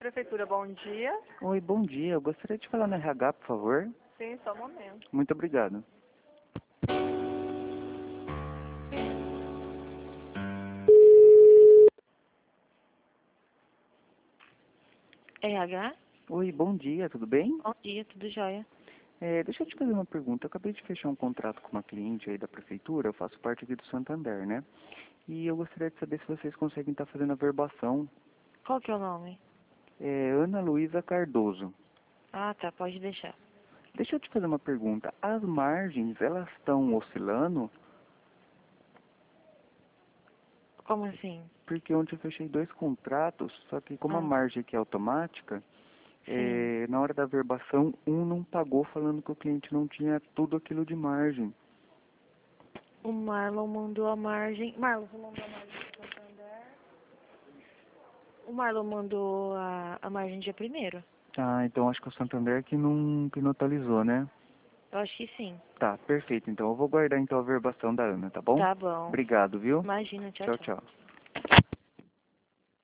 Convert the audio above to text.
Prefeitura, bom dia. Oi, bom dia. Eu gostaria de falar no RH, por favor. Sim, só um momento. Muito obrigado. RH? Oi, bom dia, tudo bem? Bom dia, tudo jóia. Deixa eu te fazer uma pergunta. Eu acabei de fechar um contrato com uma cliente aí da prefeitura, eu faço parte aqui do Santander, né? E eu gostaria de saber se vocês conseguem estar fazendo a verbação. Qual que é o nome? É Ana Luísa Cardoso. Ah, tá, pode deixar. Deixa eu te fazer uma pergunta. As margens, elas estão oscilando? Como assim? Porque ontem eu fechei 2 contratos, só que como a Ah, margem aqui é automática, sim. na hora da verbação, um não pagou falando que o cliente não tinha tudo aquilo de margem. O Marlon mandou a margem. Marlon, você mandou a margem do Santander? O Marlon mandou a margem dia primeiro. Ah, então acho que o Santander que não atualizou, né? Eu acho que sim. Tá, perfeito. Então eu vou guardar então a verbação da Ana, tá bom? Tá bom. Obrigado, viu? Imagina, tchau, Tchau, tchau. tchau.